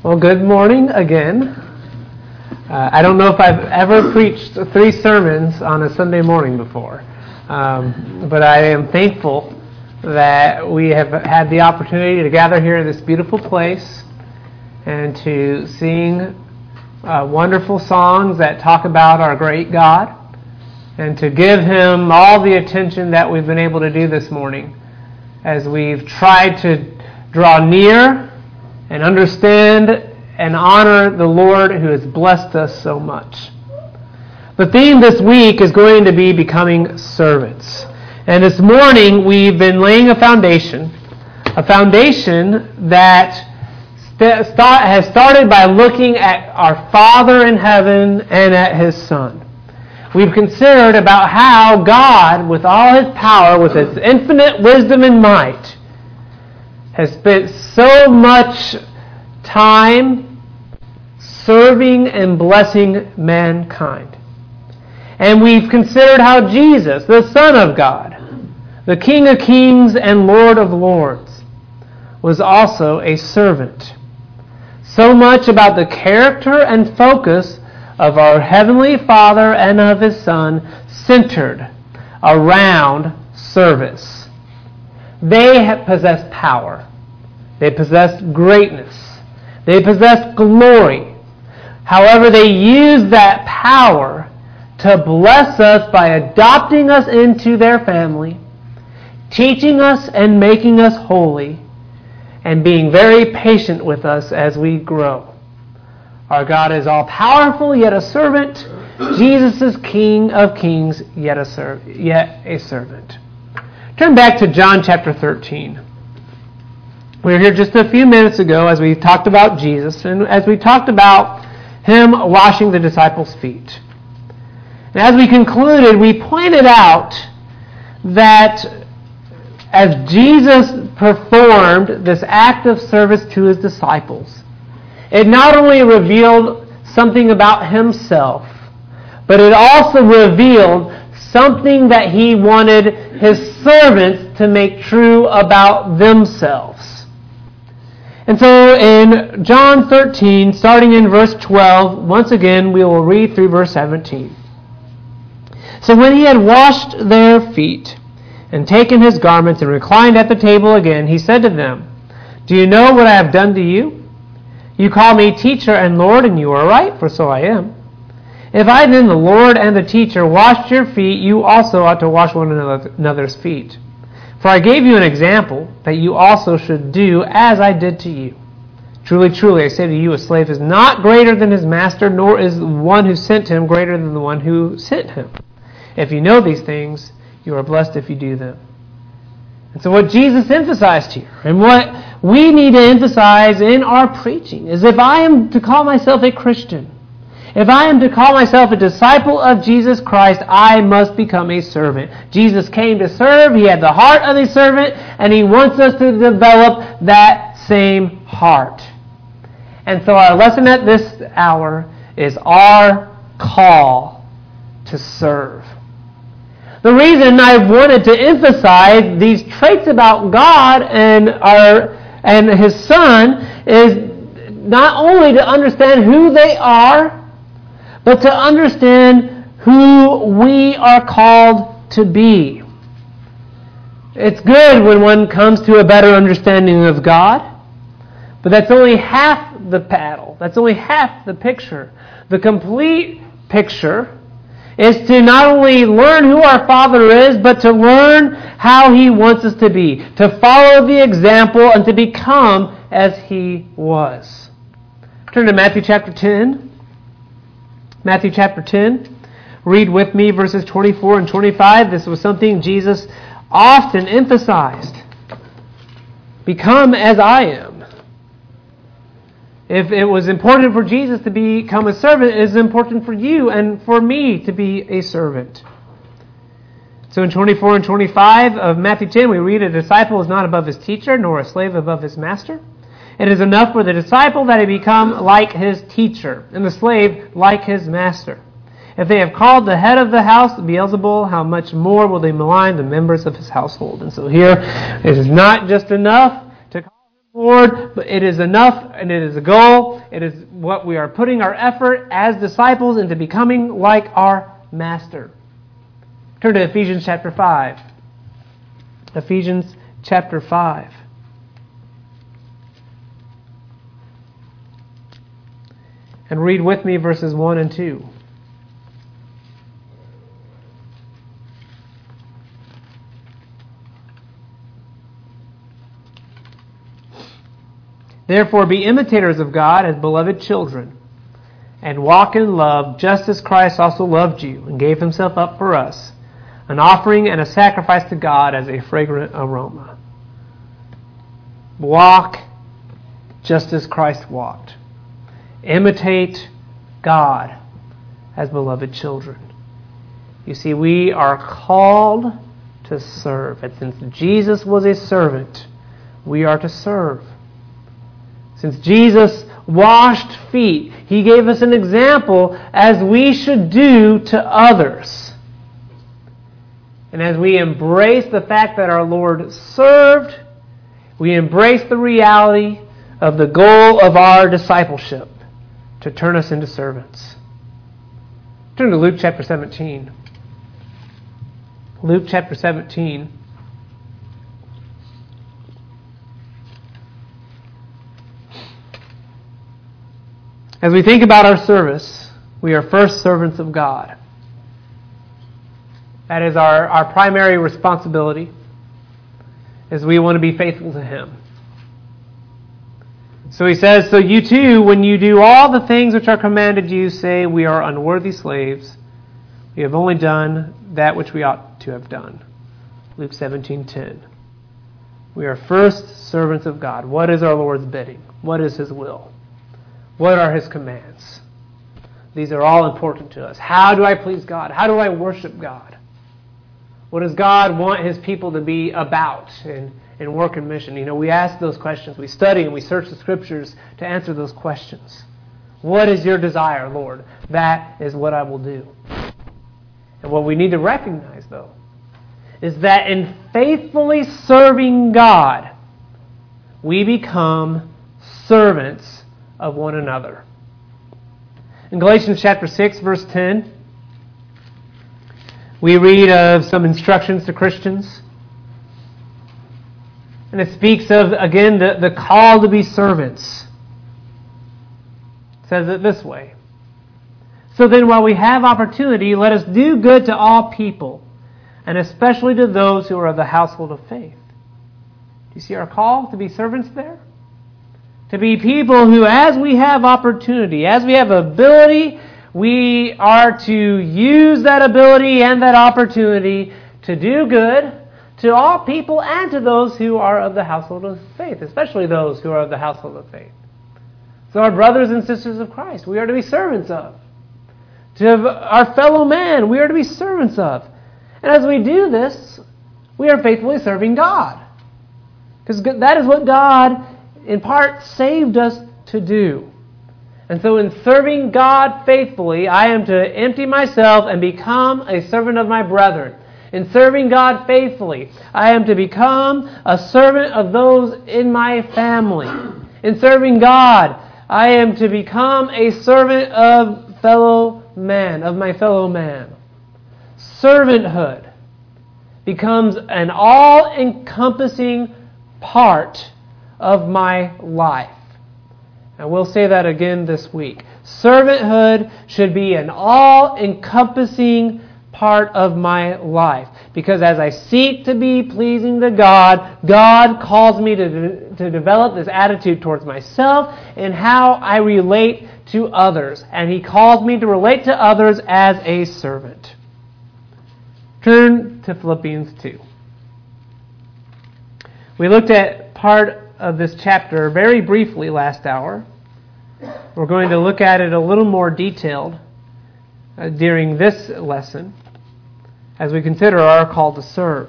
Well, good morning again. I don't know if I've ever preached 3 sermons on a Sunday morning before, but I am thankful that we have had the opportunity to gather here in this beautiful place and to sing wonderful songs that talk about our great God and to give Him all the attention that we've been able to do this morning as we've tried to draw near and understand and honor the Lord who has blessed us so much. The theme this week is going to be becoming servants. And this morning we've been laying a foundation that has started by looking at our Father in heaven and at His Son. We've considered about how God, with all His power, with His infinite wisdom and might, has spent so much time serving and blessing mankind. And we've considered how Jesus, the Son of God, the King of Kings and Lord of Lords, was also a servant. So much about the character and focus of our Heavenly Father and of His Son centered around service. They possess power. They possess greatness. They possess glory. However, they use that power to bless us by adopting us into their family, teaching us and making us holy, and being very patient with us as we grow. Our God is all-powerful, yet a servant. Jesus is King of Kings, yet a servant. Turn back to John chapter 13. We were here just a few minutes ago as we talked about Jesus and as we talked about Him washing the disciples' feet. And as we concluded, we pointed out that as Jesus performed this act of service to His disciples, it not only revealed something about Himself, but it also revealed something that He wanted His servants to make true about themselves. And so in John 13, starting in verse 12, once again we will read through verse 17. So when He had washed their feet and taken His garments and reclined at the table again, He said to them, "Do you know what I have done to you? You call me teacher and Lord, and you are right, for so I am. If I then, the Lord and the teacher, washed your feet, you also ought to wash one another's feet. For I gave you an example, that you also should do as I did to you. Truly, truly, I say to you, a slave is not greater than his master, nor is the one who sent him greater than the one who sent him. If you know these things, you are blessed if you do them." And so what Jesus emphasized here, and what we need to emphasize in our preaching, is if I am to call myself a Christian, if I am to call myself a disciple of Jesus Christ, I must become a servant. Jesus came to serve. He had the heart of a servant, and He wants us to develop that same heart. And so our lesson at this hour is our call to serve. The reason I wanted to emphasize these traits about God and His Son is not only to understand who they are, but to understand who we are called to be. It's good when one comes to a better understanding of God, but that's only half the battle. That's only half the picture. The complete picture is to not only learn who our Father is, but to learn how He wants us to be, to follow the example and to become as He was. Turn to Matthew chapter 10. Matthew chapter 10. Read with me verses 24 and 25. This was something Jesus often emphasized. Become as I am. If it was important for Jesus to become a servant, it is important for you and for me to be a servant. So in 24 and 25 of Matthew 10, we read, "A disciple is not above his teacher, nor a slave above his master. It is enough for the disciple that he become like his teacher, and the slave like his master. If they have called the head of the house Beelzebul, how much more will they malign the members of his household?" And so here, it is not just enough to call him Lord, but it is enough and it is a goal. It is what we are putting our effort as disciples into becoming like our Master. Turn to Ephesians chapter 5. Ephesians chapter 5. And read with me verses 1 and 2. Therefore be imitators of God as beloved children, and walk in love just as Christ also loved you and gave himself up for us, an offering and a sacrifice to God as a fragrant aroma. Walk just as Christ walked. Imitate God as beloved children. You see, we are called to serve. And since Jesus was a servant, we are to serve. Since Jesus washed feet, he gave us an example as we should do to others. And as we embrace the fact that our Lord served, we embrace the reality of the goal of our discipleship, to turn us into servants. Turn to Luke chapter 17. Luke chapter 17. As we think about our service, we are first servants of God. That is our primary responsibility, as we want to be faithful to Him. So he says, so you too, when you do all the things which are commanded you, say, we are unworthy slaves. We have only done that which we ought to have done. Luke 17:10. We are first servants of God. What is our Lord's bidding? What is His will? What are His commands? These are all important to us. How do I please God? How do I worship God? What does God want His people to be about in work and mission? You know, we ask those questions. We study and we search the Scriptures to answer those questions. What is your desire, Lord? That is what I will do. And what we need to recognize, though, is that in faithfully serving God, we become servants of one another. In Galatians chapter 6, verse 10, we read of some instructions to Christians. And it speaks of, again, the call to be servants. It says it this way. So then, while we have opportunity, let us do good to all people, and especially to those who are of the household of faith. Do you see our call to be servants there? To be people who, as we have opportunity, as we have ability, we are to use that ability and that opportunity to do good to all people and to those who are of the household of faith, especially those who are of the household of faith. So our brothers and sisters of Christ, we are to be servants of. To our fellow man, we are to be servants of. And as we do this, we are faithfully serving God. Because that is what God, in part, saved us to do. And so in serving God faithfully, I am to empty myself and become a servant of my brethren. In serving God faithfully, I am to become a servant of those in my family. In serving God, I am to become a servant of my fellow man. Servanthood becomes an all-encompassing part of my life. And we'll say that again this week. Servanthood should be an all-encompassing part of my life. Because as I seek to be pleasing to God, God calls me to develop this attitude towards myself and how I relate to others. And He calls me to relate to others as a servant. Turn to Philippians 2. We looked at part of this chapter very briefly last hour. We're going to look at it a little more detailed during this lesson as we consider our call to serve.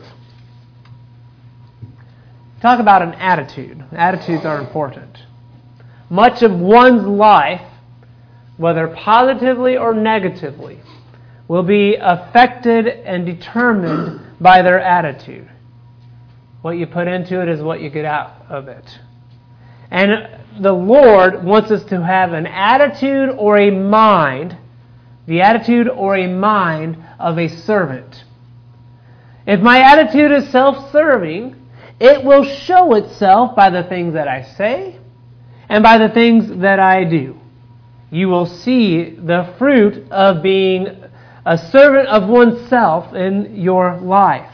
Talk about an attitude. Attitudes are important. Much of one's life, whether positively or negatively, will be affected and determined by their attitude. What you put into it is what you get out of it. And the Lord wants us to have an attitude or a mind, the attitude or a mind of a servant. If my attitude is self-serving, it will show itself by the things that I say and by the things that I do. You will see the fruit of being a servant of oneself in your life.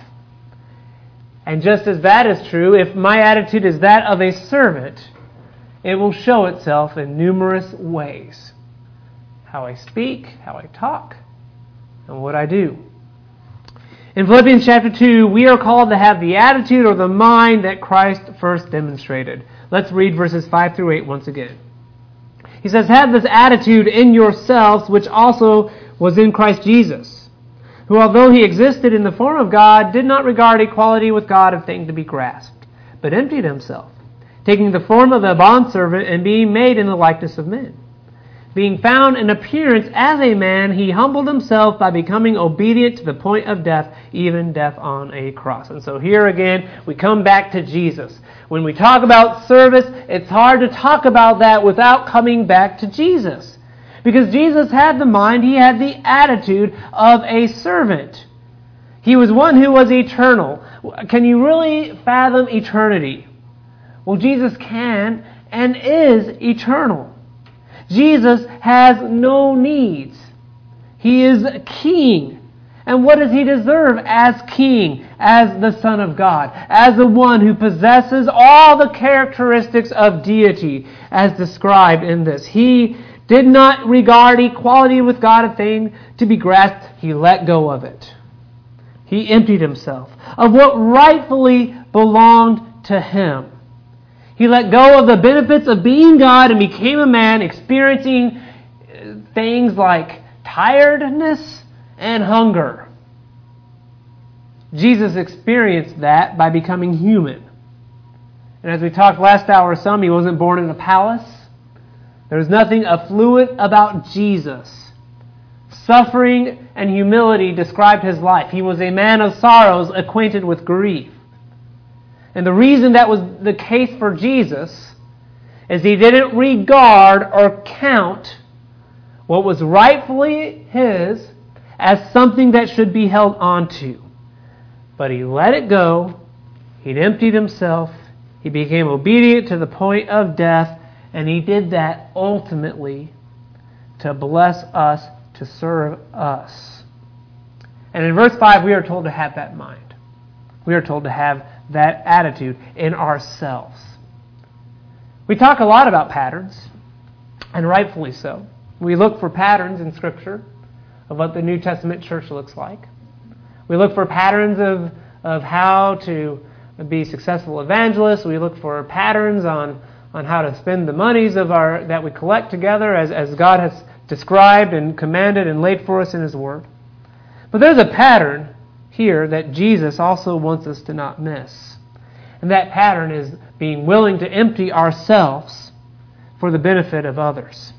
And just as that is true, if my attitude is that of a servant, it will show itself in numerous ways. How I speak, how I talk, and what I do. In Philippians chapter 2, we are called to have the attitude or the mind that Christ first demonstrated. Let's read verses 5 through 8 once again. He says, "Have this attitude in yourselves, which also was in Christ Jesus, who, although he existed in the form of God, did not regard equality with God a thing to be grasped, but emptied himself, taking the form of a bondservant and being made in the likeness of men. Being found in appearance as a man, he humbled himself by becoming obedient to the point of death, even death on a cross." And so here again, we come back to Jesus. When we talk about service, it's hard to talk about that without coming back to Jesus. Because Jesus had the mind, he had the attitude of a servant. He was one who was eternal. Can you really fathom eternity? Well, Jesus can and is eternal. Jesus has no needs. He is king. And what does he deserve as king, as the Son of God, as the one who possesses all the characteristics of deity as described in this? He did not regard equality with God a thing to be grasped. He let go of it. He emptied himself of what rightfully belonged to him. He let go of the benefits of being God and became a man, experiencing things like tiredness and hunger. Jesus experienced that by becoming human. And as we talked last hour, he wasn't born in a palace. There was nothing affluent about Jesus. Suffering and humility described his life. He was a man of sorrows, acquainted with grief. And the reason that was the case for Jesus is he didn't regard or count what was rightfully his as something that should be held on to. But he let it go. He emptied himself. He became obedient to the point of death. And he did that ultimately to bless us, to serve us. And in verse 5, we are told to have that mind. We are told to have that attitude in ourselves. We talk a lot about patterns, and rightfully so. We look for patterns in Scripture of what the New Testament church looks like. We look for patterns of how to be successful evangelists. We look for patterns on how to spend the monies that we collect together as God has described and commanded and laid for us in His Word. But there's a pattern here that Jesus also wants us to not miss. And that pattern is being willing to empty ourselves for the benefit of others.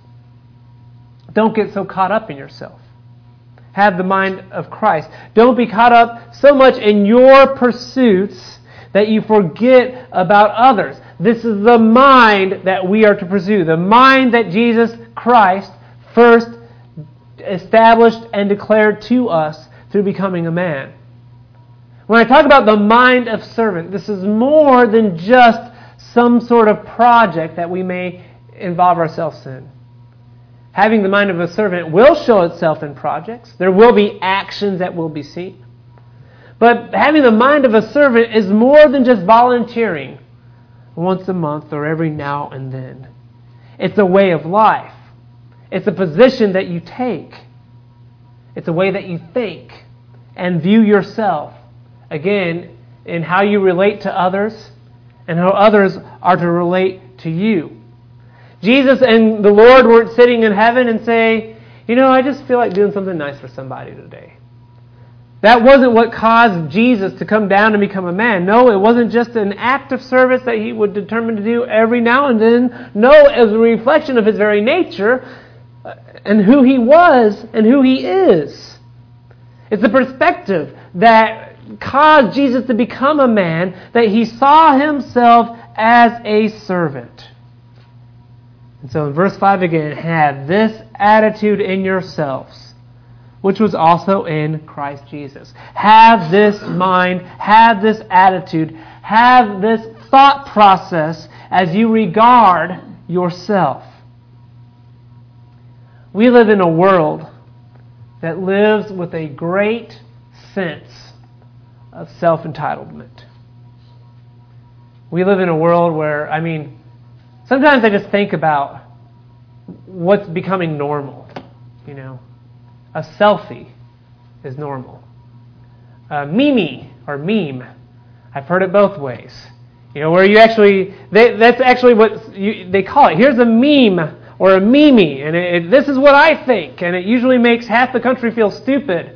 Don't get so caught up in yourself. Have the mind of Christ. Don't be caught up so much in your pursuits that you forget about others. This is the mind that we are to pursue. The mind that Jesus Christ first established and declared to us through becoming a man. When I talk about the mind of servant, this is more than just some sort of project that we may involve ourselves in. Having the mind of a servant will show itself in projects. There will be actions that will be seen. But having the mind of a servant is more than just volunteering once a month or every now and then. It's a way of life. It's a position that you take. It's a way that you think and view yourself. Again, in how you relate to others and how others are to relate to you. Jesus and the Lord weren't sitting in heaven and say, I just feel like doing something nice for somebody today. That wasn't what caused Jesus to come down and become a man. No, it wasn't just an act of service that he would determine to do every now and then. No, it was a reflection of his very nature and who he was and who he is. It's the perspective that caused Jesus to become a man, that he saw himself as a servant. And so in verse 5 again, have this attitude in yourselves, which was also in Christ Jesus. Have this mind, have this attitude, have this thought process as you regard yourself. We live in a world that lives with a great sense of self-entitlement. We live in a world where, sometimes I just think about what's becoming normal. A selfie is normal. A meme. I've heard it both ways. Where you actually, that's actually what they call it. Here's a meme or a meme, and this is what I think, and it usually makes half the country feel stupid,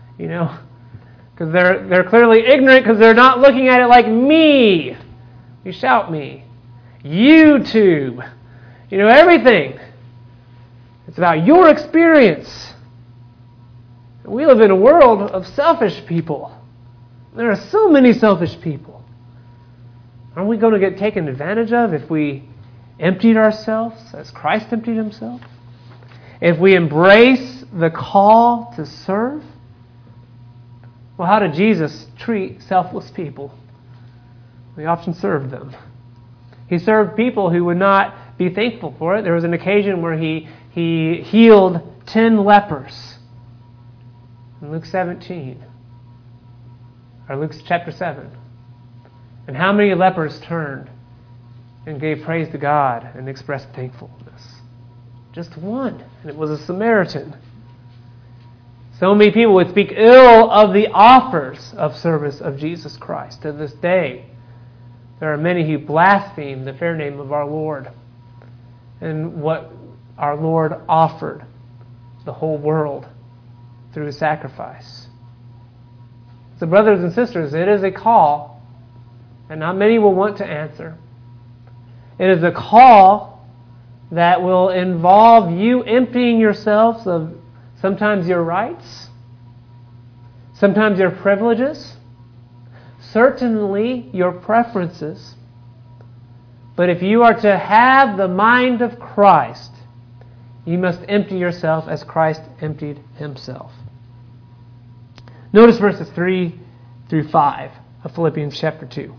because they're clearly ignorant because they're not looking at it like me. You shout me. YouTube. Everything. It's about your experience. We live in a world of selfish people. There are so many selfish people. Aren't we going to get taken advantage of if we emptied ourselves as Christ emptied himself? If we embrace the call to serve? Well, how did Jesus treat selfless people? He often served them. He served people who would not be thankful for it. There was an occasion where he healed 10 lepers in Luke 17. Or Luke chapter 7. And how many lepers turned and gave praise to God and expressed thankfulness? Just one. And it was a Samaritan. So many people would speak ill of the offers of service of Jesus Christ. To this day, there are many who blaspheme the fair name of our Lord and what our Lord offered the whole world through His sacrifice. So brothers and sisters, it is a call, and not many will want to answer. It is a call that will involve you emptying yourselves of sometimes your rights, sometimes your privileges, certainly your preferences. But if you are to have the mind of Christ, you must empty yourself as Christ emptied himself. Notice verses 3 through 5 of Philippians chapter 2.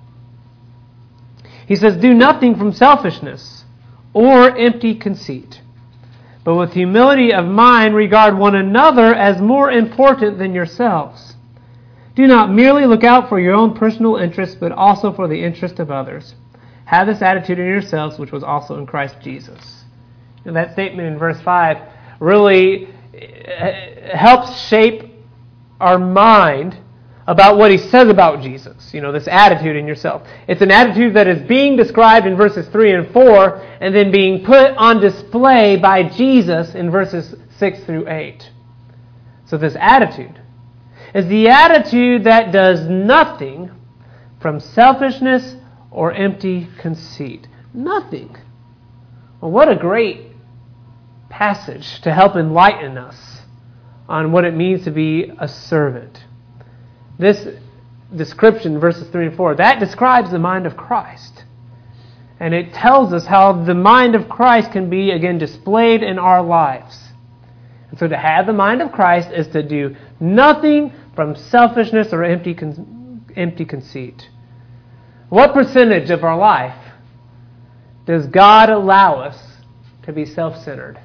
He says, "Do nothing from selfishness or empty conceit, but with humility of mind regard one another as more important than yourselves. Do not merely look out for your own personal interests, but also for the interest of others. Have this attitude in yourselves, which was also in Christ Jesus." And that statement in verse 5 really helps shape our mind about what he says about Jesus. This attitude in yourself. It's an attitude that is being described in verses 3 and 4 and then being put on display by Jesus in verses 6 through 8. So this attitude is the attitude that does nothing from selfishness or empty conceit. Nothing. Well, what a great passage to help enlighten us on what it means to be a servant. This description, verses 3 and 4, that describes the mind of Christ. And it tells us how the mind of Christ can be, again, displayed in our lives. And so to have the mind of Christ is to do nothing from selfishness or empty conceit. What percentage of our life does God allow us to be self-centered?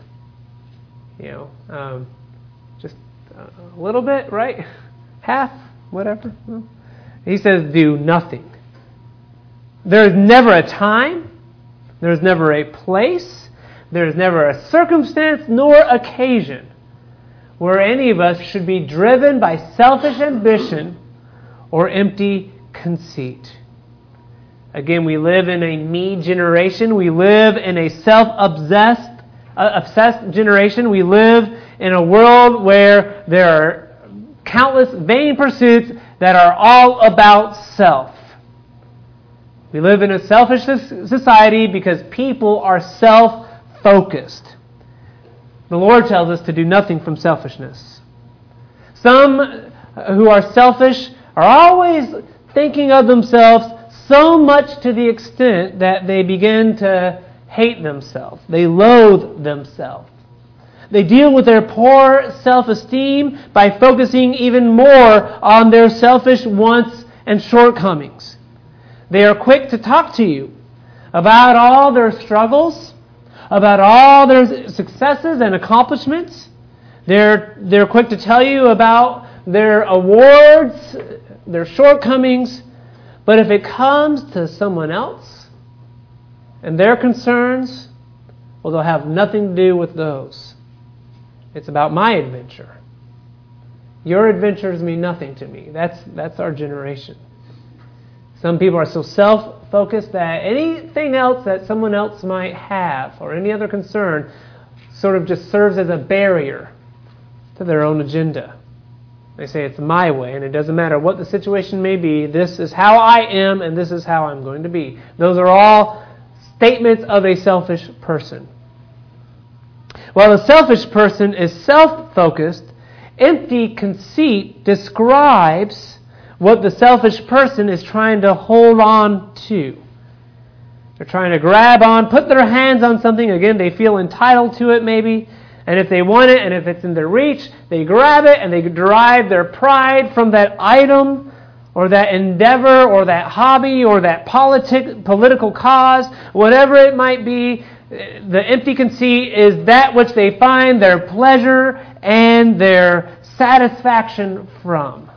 Just a little bit, right? Half, whatever. He says, do nothing. There's never a time, there's never a place, there's never a circumstance nor occasion where any of us should be driven by selfish ambition or empty conceit. Again, we live in a me generation. We live in a self-obsessed generation. We live in a world where there are countless vain pursuits that are all about self. We live in a selfish society because people are self-focused. The Lord tells us to do nothing from selfishness. Some who are selfish are always thinking of themselves so much to the extent that they begin to hate themselves. They loathe themselves. They deal with their poor self-esteem by focusing even more on their selfish wants and shortcomings. They are quick to talk to you about all their struggles, about all their successes and accomplishments. They're quick to tell you about their awards, their shortcomings. But if it comes to someone else and their concerns, well, they'll have nothing to do with those. It's about my adventure. Your adventures mean nothing to me. That's our generation. Some people are so self-focused that anything else that someone else might have or any other concern sort of just serves as a barrier to their own agenda. They say it's my way, and it doesn't matter what the situation may be. This is how I am, and this is how I'm going to be. Those are all statements of a selfish person. While the selfish person is self-focused, empty conceit describes what the selfish person is trying to hold on to. They're trying to grab on, put their hands on something. Again, they feel entitled to it maybe. And if they want it and if it's in their reach, they grab it and they derive their pride from that item or that endeavor or that hobby or that political cause, whatever it might be. The empty conceit is that which they find their pleasure and their satisfaction from.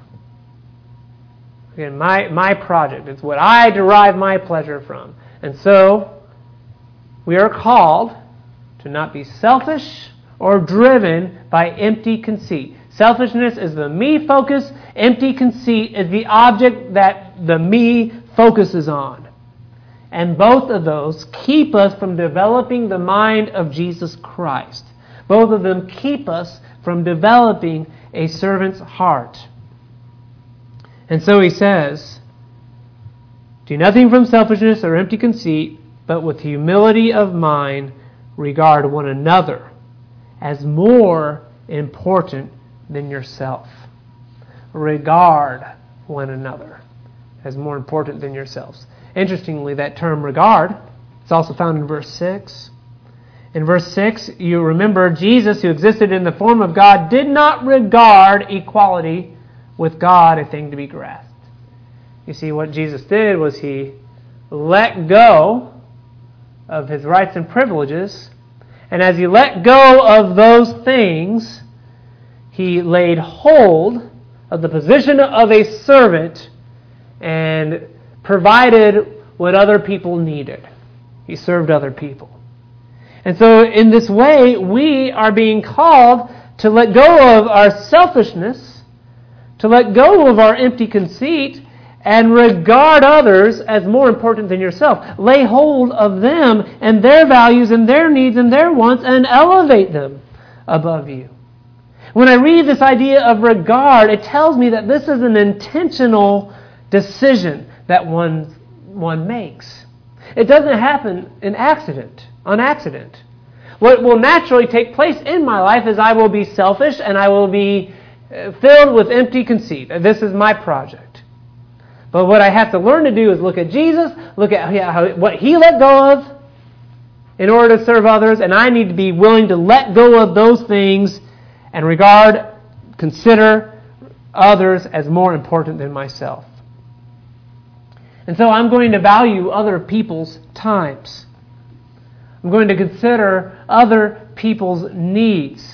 Again, my project. It's what I derive my pleasure from. And so, we are called to not be selfish or driven by empty conceit. Selfishness is the me focus. Empty conceit is the object that the me focuses on. And both of those keep us from developing the mind of Jesus Christ. Both of them keep us from developing a servant's heart. And so he says, do nothing from selfishness or empty conceit, but with humility of mind regard one another as more important than yourself. Regard one another as more important than yourselves. Interestingly, that term regard is also found in verse 6. In verse 6, you remember Jesus, who existed in the form of God, did not regard equality with God a thing to be grasped. You see, what Jesus did was he let go of his rights and privileges, and as he let go of those things, he laid hold of the position of a servant and provided what other people needed. He served other people. And so in this way, we are being called to let go of our selfishness, to let go of our empty conceit, and regard others as more important than yourself. Lay hold of them and their values and their needs and their wants and elevate them above you. When I read this idea of regard, it tells me that this is an intentional decision that one makes. It doesn't happen on accident. What will naturally take place in my life is I will be selfish and I will be filled with empty conceit. This is my project. But what I have to learn to do is look at Jesus, look at what He let go of in order to serve others, and I need to be willing to let go of those things and consider others as more important than myself. And so I'm going to value other people's times. I'm going to consider other people's needs.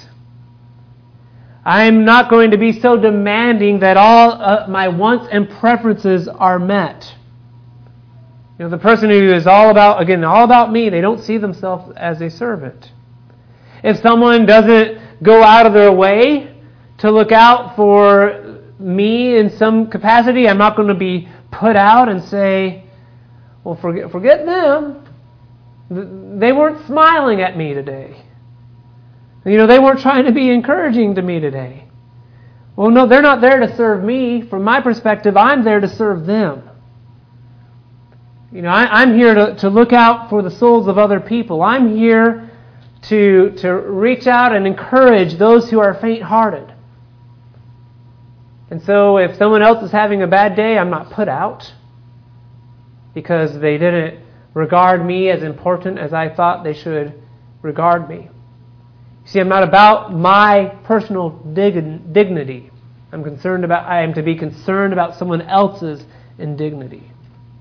I'm not going to be so demanding that all my wants and preferences are met. You know, the person who is all about me, they don't see themselves as a servant. If someone doesn't go out of their way to look out for me in some capacity, I'm not going to be put out and say, well, forget them. They weren't smiling at me today. You know, they weren't trying to be encouraging to me today. Well, no, they're not there to serve me. From my perspective, I'm there to serve them. You know, I'm here to look out for the souls of other people. I'm here to reach out and encourage those who are faint-hearted. And so if someone else is having a bad day, I'm not put out because they didn't regard me as important as I thought they should regard me. You see, I'm not about my personal dignity. I am to be concerned about someone else's indignity.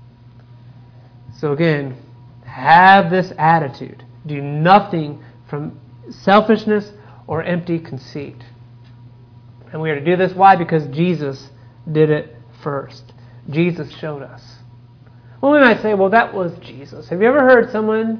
So again, have this attitude. Do nothing from selfishness or empty conceit. And we are to do this, why? Because Jesus did it first. Jesus showed us. Well, we might say, well, that was Jesus. Have you ever heard someone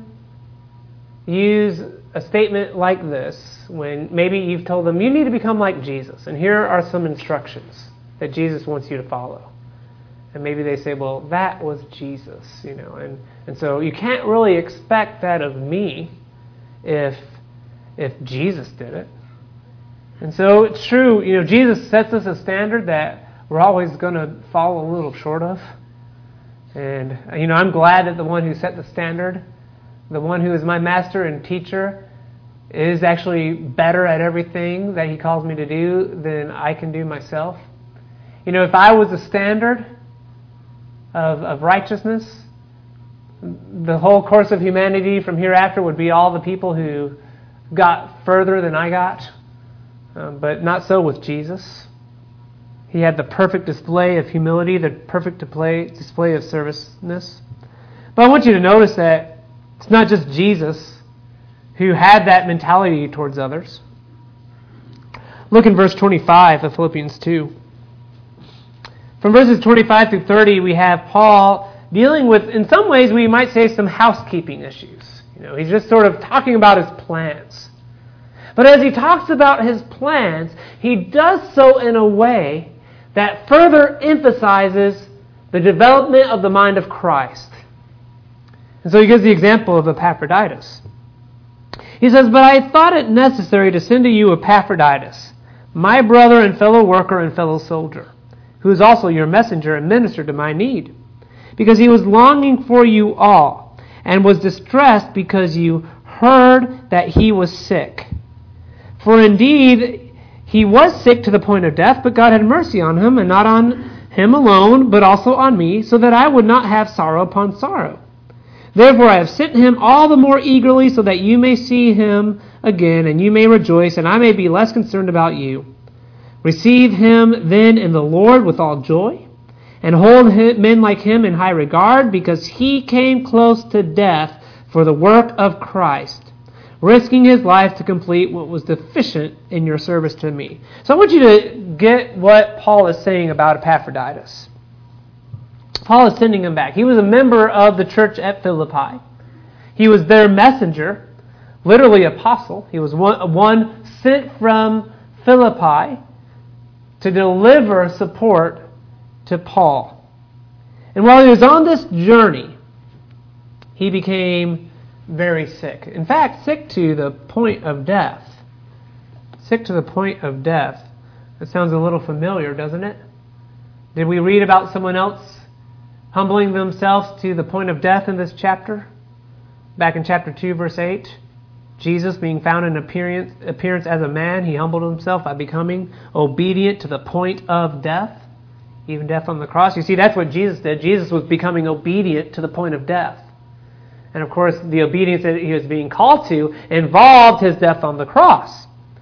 use a statement like this when maybe you've told them, you need to become like Jesus, and here are some instructions that Jesus wants you to follow? And maybe they say, well, that was Jesus, and so you can't really expect that of me if Jesus did it. And so it's true, Jesus sets us a standard that we're always going to fall a little short of. And, I'm glad that the one who set the standard, the one who is my master and teacher, is actually better at everything that he calls me to do than I can do myself. If I was a standard of righteousness, the whole course of humanity from hereafter would be all the people who got further than I got. But not so with Jesus. He had the perfect display of humility, the perfect display of serviceness. But I want you to notice that it's not just Jesus who had that mentality towards others. Look in verse 25 of Philippians 2. From verses 25 through 30, we have Paul dealing with, in some ways, we might say some housekeeping issues. He's just sort of talking about his plans. But as he talks about his plans, he does so in a way that further emphasizes the development of the mind of Christ. And so he gives the example of Epaphroditus. He says, "But I thought it necessary to send to you Epaphroditus, my brother and fellow worker and fellow soldier, who is also your messenger and minister to my need, because he was longing for you all, and was distressed because you heard that he was sick. For indeed, he was sick to the point of death, but God had mercy on him, and not on him alone, but also on me, so that I would not have sorrow upon sorrow. Therefore I have sent him all the more eagerly, so that you may see him again, and you may rejoice, and I may be less concerned about you. Receive him then in the Lord with all joy, and hold men like him in high regard, because he came close to death for the work of Christ, risking his life to complete what was deficient in your service to me." So I want you to get what Paul is saying about Epaphroditus. Paul is sending him back. He was a member of the church at Philippi. He was their messenger, literally apostle. He was one sent from Philippi to deliver support to Paul. And while he was on this journey, he became very sick. In fact, sick to the point of death. Sick to the point of death. That sounds a little familiar, doesn't it? Did we read about someone else humbling themselves to the point of death in this chapter? Back in chapter 2, verse 8. Jesus, being found in appearance as a man, he humbled himself by becoming obedient to the point of death, even death on the cross. You see, that's what Jesus did. Jesus was becoming obedient to the point of death. And of course, the obedience that he was being called to involved his death on the cross.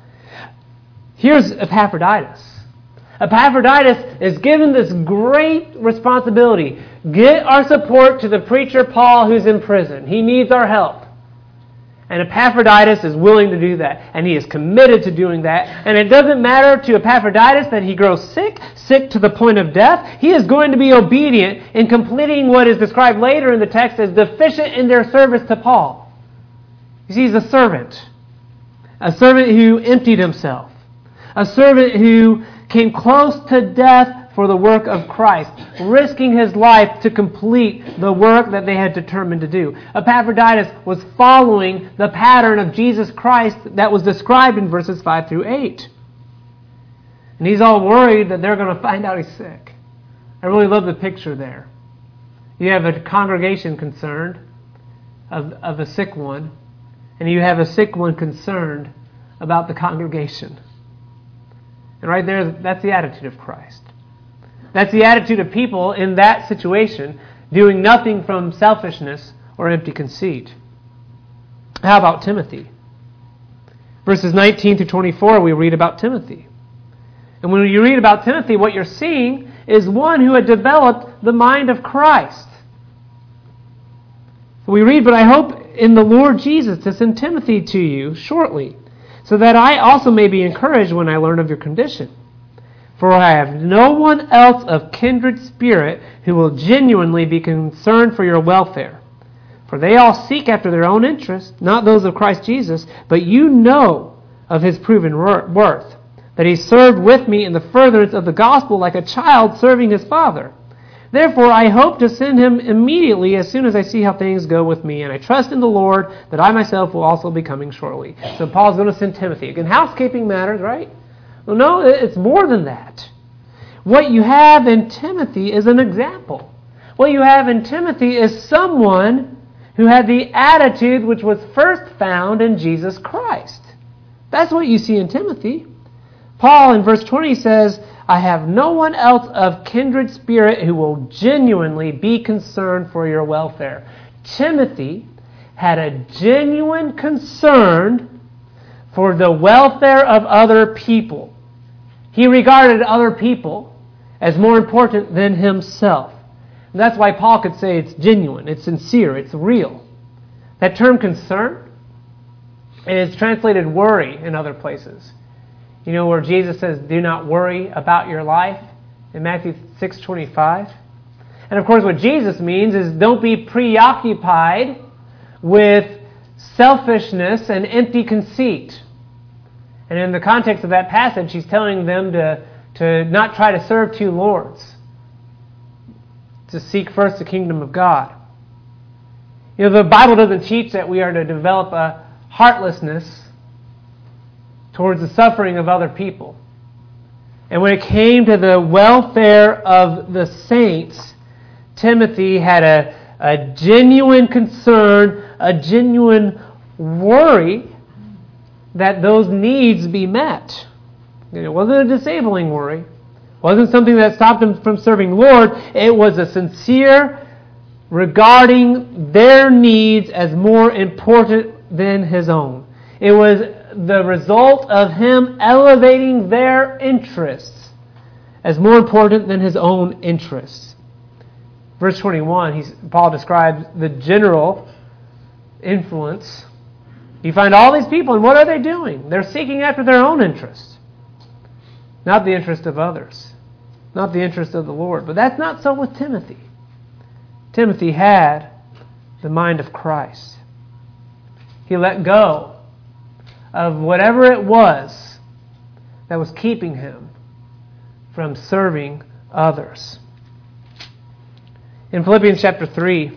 Here's Epaphroditus. Epaphroditus is given this great responsibility. Get our support to the preacher Paul who's in prison. He needs our help. And Epaphroditus is willing to do that. And he is committed to doing that. And it doesn't matter to Epaphroditus that he grows sick to the point of death. He is going to be obedient in completing what is described later in the text as deficient in their service to Paul. You see, he's a servant who emptied himself. A servant who came close to death for the work of Christ, risking his life to complete the work that they had determined to do. Epaphroditus was following the pattern of Jesus Christ that was described in verses 5 through 8. And he's all worried that they're going to find out he's sick. I really love the picture there. You have a congregation concerned of a sick one, and you have a sick one concerned about the congregation. And right there, that's the attitude of Christ. That's the attitude of people in that situation, doing nothing from selfishness or empty conceit. How about Timothy? Verses 19 through 24, we read about Timothy. And when you read about Timothy, what you're seeing is one who had developed the mind of Christ. We read, "But I hope in the Lord Jesus to send Timothy to you shortly, so that I also may be encouraged when I learn of your condition. For I have no one else of kindred spirit who will genuinely be concerned for your welfare. For they all seek after their own interests, not those of Christ Jesus, but you know of his proven worth, that he served with me in the furtherance of the gospel like a child serving his father. Therefore, I hope to send him immediately as soon as I see how things go with me, and I trust in the Lord that I myself will also be coming shortly." So Paul's going to send Timothy. Again, housekeeping matters, right? Well, no, it's more than that. What you have in Timothy is an example. What you have in Timothy is someone who had the attitude which was first found in Jesus Christ. That's what you see in Timothy. Paul in verse 20 says, "I have no one else of kindred spirit who will genuinely be concerned for your welfare." Timothy had a genuine concern for the welfare of other people. He regarded other people as more important than himself. And that's why Paul could say it's genuine, it's sincere, it's real. That term concern is translated worry in other places. You know where Jesus says, "Do not worry about your life," in Matthew 6:25. And of course what Jesus means is don't be preoccupied with selfishness and empty conceit. And in the context of that passage, he's telling them to not try to serve two lords, to seek first the kingdom of God. You know, the Bible doesn't teach that we are to develop a heartlessness towards the suffering of other people. And when it came to the welfare of the saints, Timothy had a genuine concern, a genuine worry that those needs be met. It wasn't a disabling worry. It wasn't something that stopped him from serving the Lord. It was a sincere regarding their needs as more important than his own. It was the result of him elevating their interests as more important than his own interests. Verse 21, Paul describes the general influence. You find all these people, and what are they doing? They're seeking after their own interests, not the interest of others, not the interest of the Lord. But that's not so with Timothy. Timothy had the mind of Christ. He let go of whatever it was that was keeping him from serving others. In Philippians chapter 3,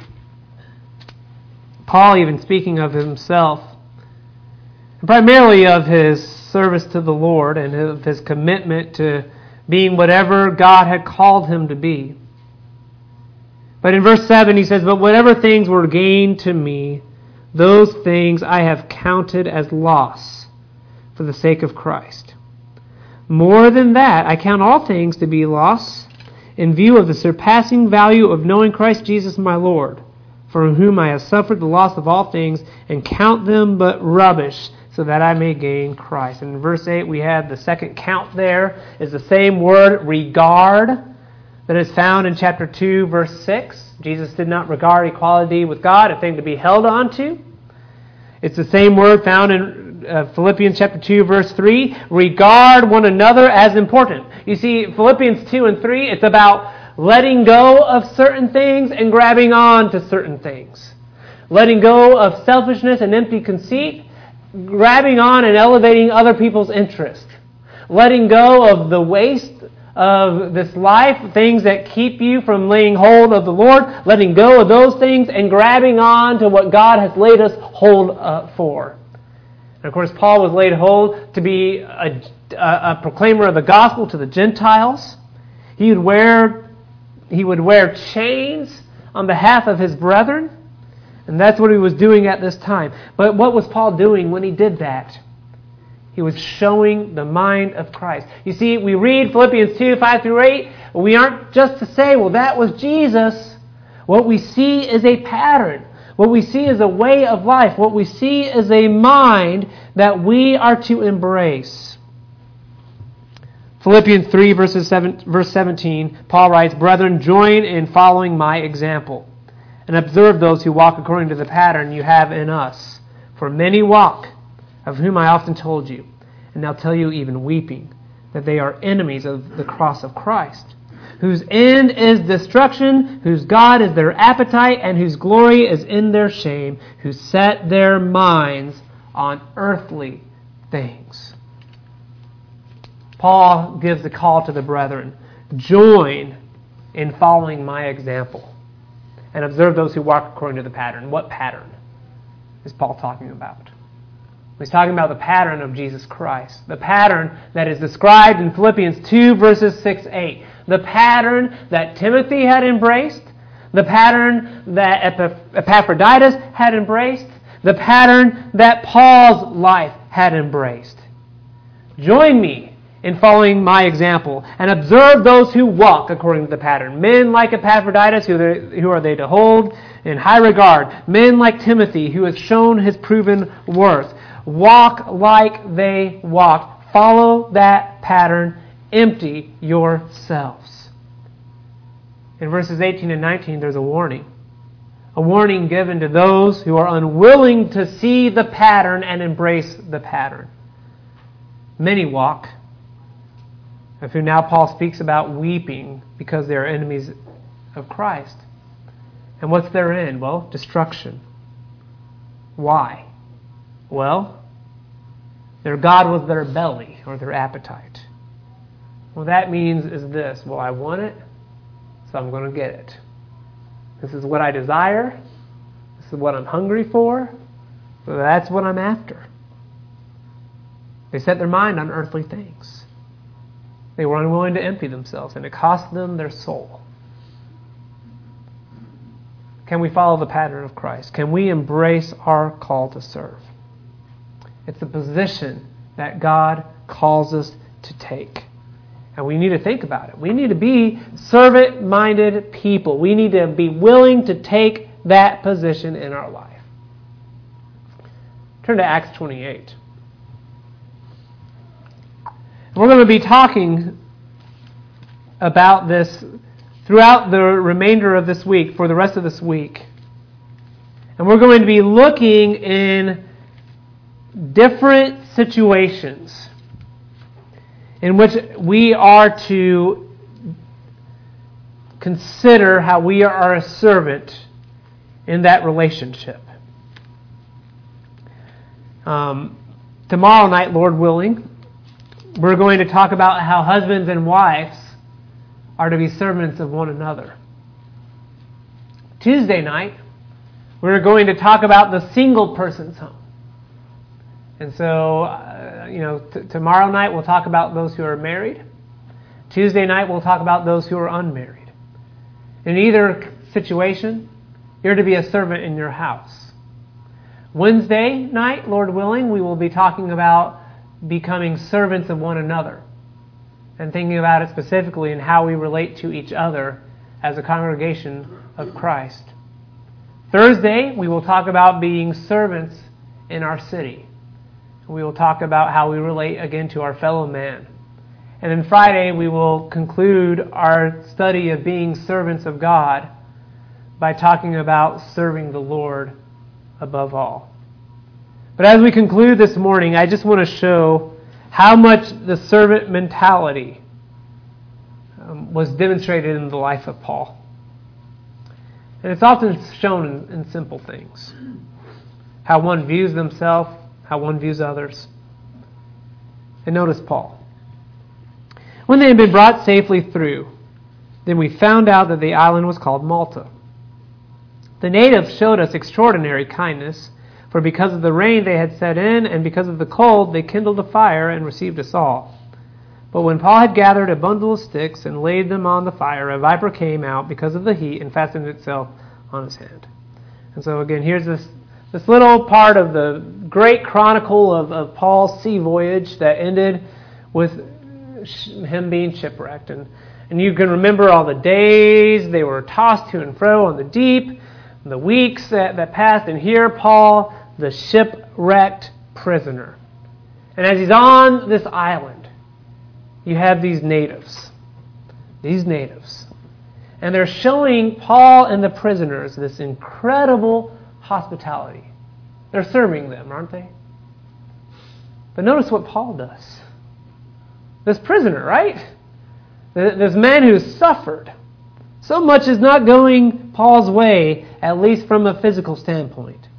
Paul, even speaking of himself, primarily of his service to the Lord and of his commitment to being whatever God had called him to be. But in verse 7 he says, "But whatever things were gained to me, those things I have counted as loss for the sake of Christ. More than that, I count all things to be loss in view of the surpassing value of knowing Christ Jesus my Lord, for whom I have suffered the loss of all things, and count them but rubbish, so that I may gain Christ." And in verse 8 we have the second count there is the same word, regard, that is found in chapter 2, verse 6. Jesus did not regard equality with God a thing to be held on to. It's the same word found in Philippians chapter 2, verse 3. Regard one another as important. You see, Philippians 2 and 3, it's about letting go of certain things and grabbing on to certain things. Letting go of selfishness and empty conceit, grabbing on and elevating other people's interest. Letting go of the waste of this life, things that keep you from laying hold of the Lord, letting go of those things and grabbing on to what God has laid us hold for. And of course, Paul was laid hold to be a proclaimer of the gospel to the Gentiles. He would wear chains on behalf of his brethren, and that's what he was doing at this time. But what was Paul doing when he did that? He was showing the mind of Christ. You see, we read Philippians 2, 5 through 8. We aren't just to say, well, that was Jesus. What we see is a pattern. What we see is a way of life. What we see is a mind that we are to embrace. Philippians 3, verse 17, Paul writes, "Brethren, join in following my example, and observe those who walk according to the pattern you have in us. For many walk, of whom I often told you, and now tell you even weeping, that they are enemies of the cross of Christ, whose end is destruction, whose God is their appetite, and whose glory is in their shame, who set their minds on earthly things." Paul gives the call to the brethren, join in following my example, and observe those who walk according to the pattern. What pattern is Paul talking about? He's talking about the pattern of Jesus Christ, the pattern that is described in Philippians 2, verses 6-8. The pattern that Timothy had embraced, the pattern that Epaphroditus had embraced, the pattern that Paul's life had embraced. Join me in following my example, and observe those who walk according to the pattern. Men like Epaphroditus, who are they to hold in high regard. Men like Timothy, who has shown his proven worth. Walk like they walked. Follow that pattern. Empty yourselves. In verses 18 and 19, there's a warning. A warning given to those who are unwilling to see the pattern and embrace the pattern. Many walk, of whom now Paul speaks about weeping because they are enemies of Christ. And what's their end? Well, destruction. Why? Well, their God was their belly, or their appetite. What that means is this: well, I want it, so I'm going to get it. This is what I desire. This is what I'm hungry for. So that's what I'm after. They set their mind on earthly things. They were unwilling to empty themselves, and it cost them their soul. Can we follow the pattern of Christ? Can we embrace our call to serve? It's the position that God calls us to take. And we need to think about it. We need to be servant-minded people. We need to be willing to take that position in our life. Turn to Acts 28. We're going to be talking about this throughout the remainder of this week, for the rest of this week. And we're going to be looking in different situations in which we are to consider how we are a servant in that relationship. Tomorrow night, Lord willing, we're going to talk about how husbands and wives are to be servants of one another. Tuesday night, we're going to talk about the single person's home. And so, tomorrow night we'll talk about those who are married. Tuesday night we'll talk about those who are unmarried. In either situation, you're to be a servant in your house. Wednesday night, Lord willing, we will be talking about becoming servants of one another, and thinking about it specifically in how we relate to each other as a congregation of Christ. Thursday, we will talk about being servants in our city. We will talk about how we relate again to our fellow man. And then Friday, we will conclude our study of being servants of God by talking about serving the Lord above all. But as we conclude this morning, I just want to show how much the servant mentality was demonstrated in the life of Paul. And it's often shown in simple things. How one views themselves, how one views others. And notice Paul. When they had been brought safely through, then we found out that the island was called Malta. The natives showed us extraordinary kindness, for because of the rain they had set in, and because of the cold, they kindled a fire and received us all. But when Paul had gathered a bundle of sticks and laid them on the fire, a viper came out because of the heat and fastened itself on his hand. And so again, here's this little part of the great chronicle of Paul's sea voyage that ended with him being shipwrecked. And you can remember all the days they were tossed to and fro on the deep. the weeks that passed, and here Paul, the shipwrecked prisoner. And as he's on this island, you have these natives. And they're showing Paul and the prisoners this incredible hospitality. They're serving them, aren't they? But notice what Paul does. This prisoner, right? This man who's suffered. So much is not going Paul's way, at least from a physical standpoint.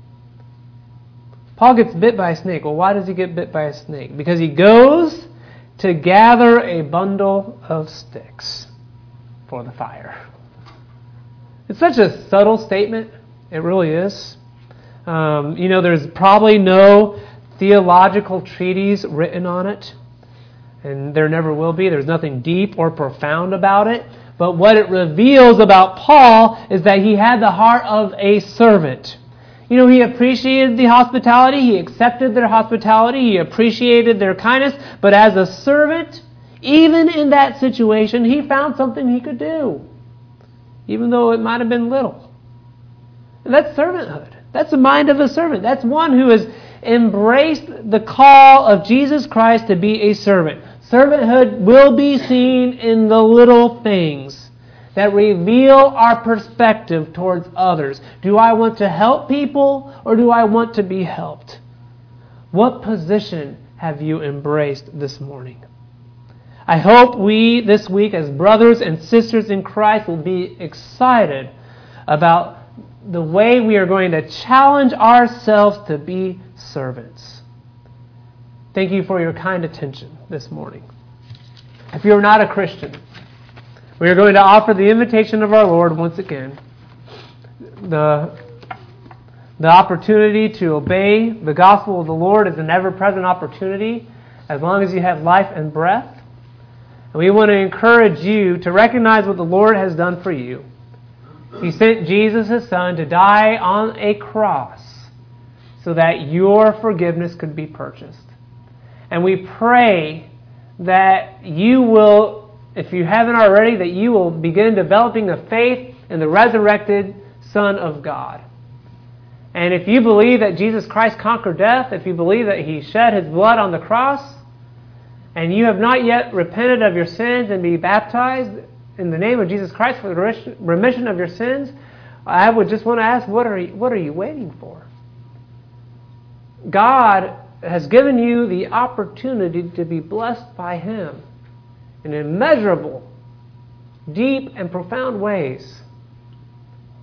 Paul gets bit by a snake. Well, why does he get bit by a snake? Because he goes to gather a bundle of sticks for the fire. It's such a subtle statement. It really is. There's probably no theological treatise written on it. And there never will be. There's nothing deep or profound about it. But what it reveals about Paul is that he had the heart of a servant. He appreciated the hospitality. He accepted their hospitality. He appreciated their kindness. But as a servant, even in that situation, he found something he could do, even though it might have been little. And that's servanthood. That's the mind of a servant. That's one who has embraced the call of Jesus Christ to be a servant. Servanthood will be seen in the little things that reveal our perspective towards others. Do I want to help people, or do I want to be helped? What position have you embraced this morning? I hope we this week as brothers and sisters in Christ will be excited about the way we are going to challenge ourselves to be servants. Thank you for your kind attention this morning. If you are not a Christian, we are going to offer the invitation of our Lord once again. The opportunity to obey the gospel of the Lord is an ever-present opportunity as long as you have life and breath. And we want to encourage you to recognize what the Lord has done for you. He sent Jesus, His Son, to die on a cross so that your forgiveness could be purchased. And we pray that you will, if you haven't already, that you will begin developing a faith in the resurrected Son of God. And if you believe that Jesus Christ conquered death, if you believe that He shed His blood on the cross, and you have not yet repented of your sins and be baptized in the name of Jesus Christ for the remission of your sins, I would just want to ask, what are you waiting for? God has given you the opportunity to be blessed by Him in immeasurable, deep, and profound ways.